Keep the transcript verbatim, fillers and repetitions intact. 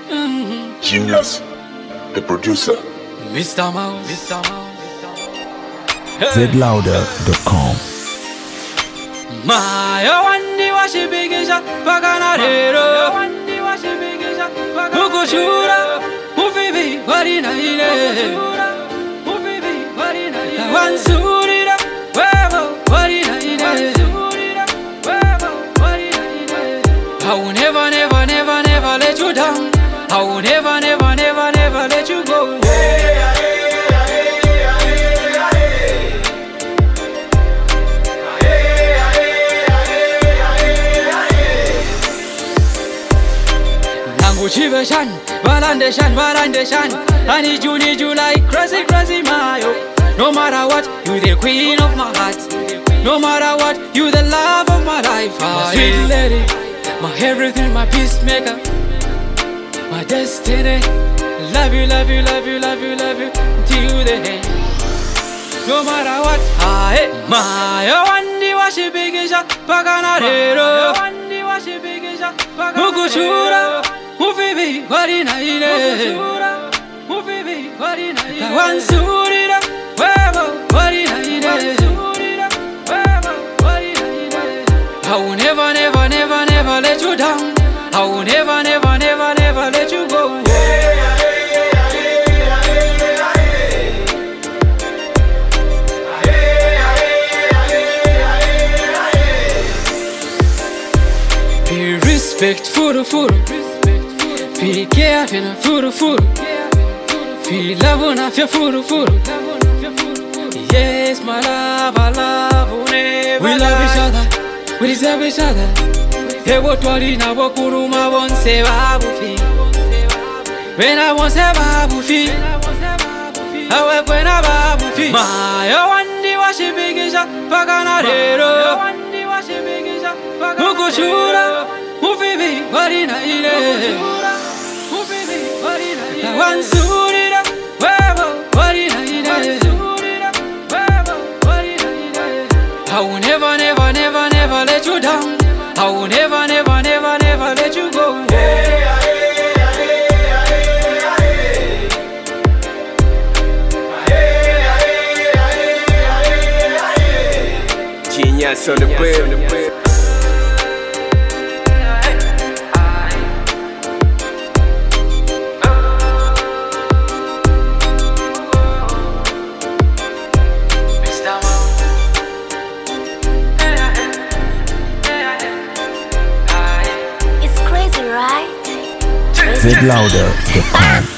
Mm-hmm. Genius, the producer. Mister Mouse, Mister Mouse. Z louder dot com. Mayo wandi washibigisha pagana rero wandi washibigisha mukushura mufibi warina ile mufibi warina ile wansurira wewe warina ile wewe warina ile I will never never never never let you down. I will never never never never let you go. Chiveshan, Valandeshan, Valandeshan. I need you, need you like crazy, crazy Mayo. No matter what, you the queen of my heart. No matter what, you the love of my life. My sweet lady, my everything, my peacemaker, my destiny. Love you, love you, love you, love you, love you till the end. No matter what, I Mayo wandi washibigisha pagana rero. Wandi washibigisha pagana rero. Mufibi warina ile Mufibi warina ile Wansurira wewe warina ile Wewe warina ile I will never never never never let you down. I will never never never never let you go. Be respectful, full. Feel care, feel furu furu. Feel love, na feel furu furu. Yes, my love, I love you never. We love each other, we deserve each other. Ebo twali na bokuruma bonse babu fi. When I want se babu fi, awe kwena babu fi. Mayo wandi washibigisha pagana rero. Wandi washibigisha pagana. Mukushura, mufibi warina ile. Wansurira wewe warina ile I will never never never never let you down. I will never never never never let you go. Genius on the brain. Z louder dot com.